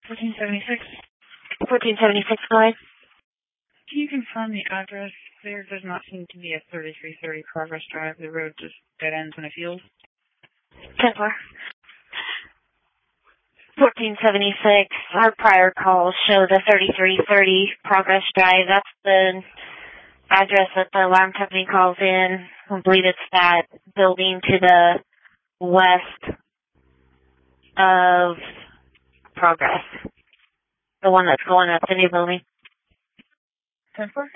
1476. 1476, go ahead. Can you confirm the address? There does not seem to be a 3330 Progress Drive. The road just dead ends in a field. 10-4. 1476, our prior calls show the 3330 Progress Drive. That's the address that the alarm company calls in. I believe it's that building to the west of Progress. The one that's going up the new building. 10-4.